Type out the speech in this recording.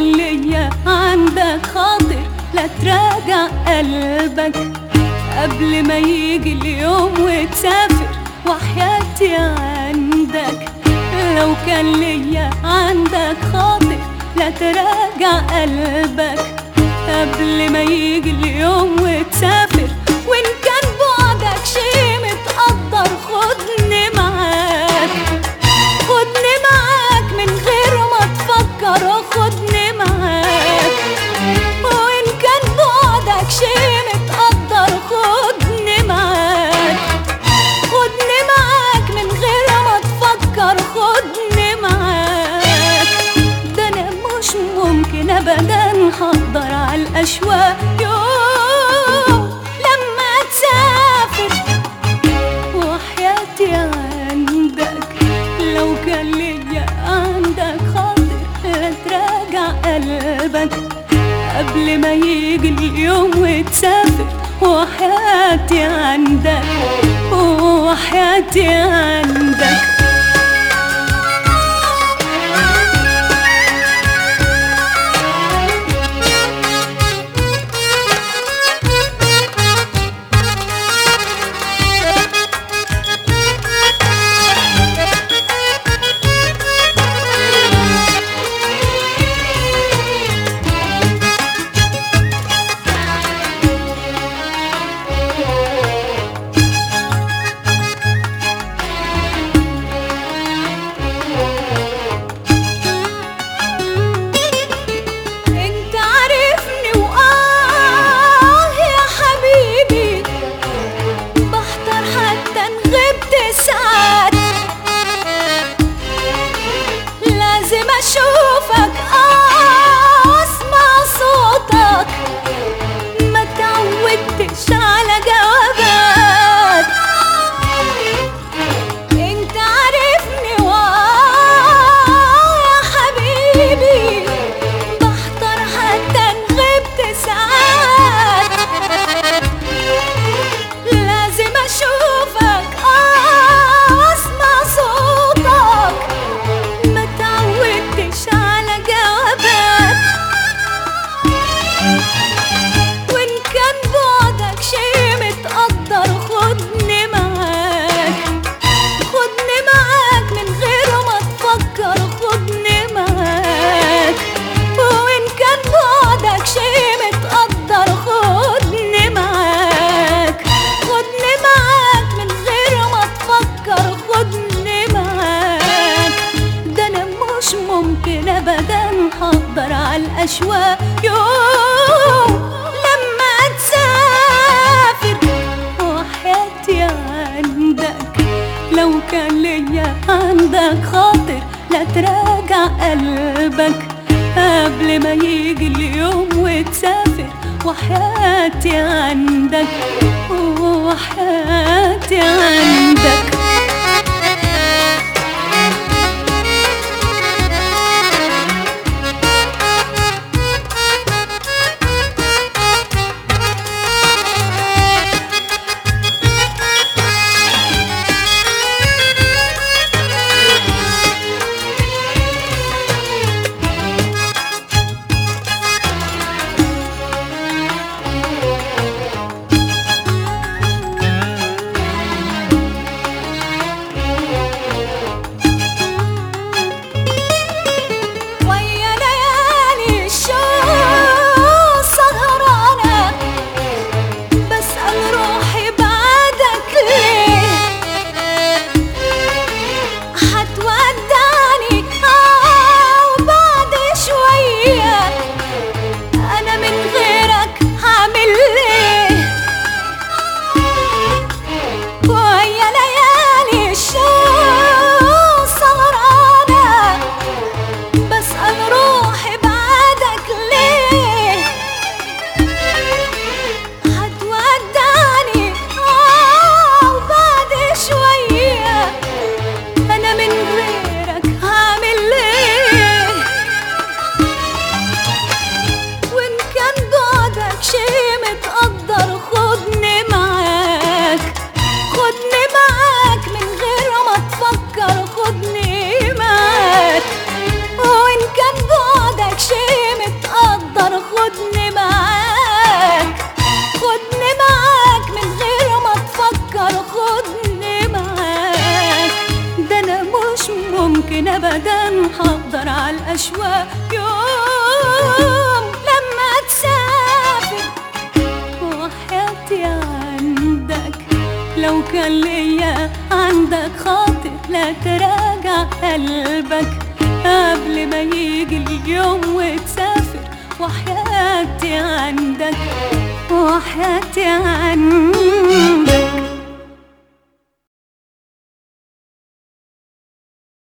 كان ليا عندك خاطر لا تراجع قلبك قبل ما يجي اليوم وتسافر وحياتي عندك. لو كان ليا عندك خاطر لا تراجع قلبك قبل ما يجي اليوم وتسافر. وإن كان بعدك شي متقدر خدني معاك، خدني معاك من غير ما تفكر، خدني معاك. وإن كان بعدك شي متقدر خدني معاك، خدني معاك من غير ما تفكر، خدني معاك. ده أنا مش ممكن أبدا هقدر على الأشواق يوم لما تسافر وحياتي عندك. لو كان ليا عندك خاطر لا تراجع قلبك قبل ما يجي اليوم وتسافر وحياتي عندك، وحياتي عندك. لازم اشوفك اسمع صوتك، ما تعودتش على جوابات. انت عارفني يا حبيبي بحضر حتى ان غبت ساعات. لازم اشوفك اسمع صوتك، ما تعودتش على جوابات. وإن كان بعدك شي متقدر خدني معاك، خدني معاك من غير ما تفكر، خدني معاك. وإن كان بعدك شي متقدر خدني معاك، خدني معاك من غير ما تفكر، خدني معاك. ده أنا مش ممكن أبدا هقدر على الأشواق يوم لما تسافر وحياتي عندك. لو كان ليا عندك خاطر لا تراجع قلبك قبل ما يجي اليوم وتسافر وحياتي عندك، وحياتي عندك. خلية عندك خاطر، لا تراجع قلبك قبل ما يجي اليوم وتسافر. وحياتي عندك، وحياتي عندك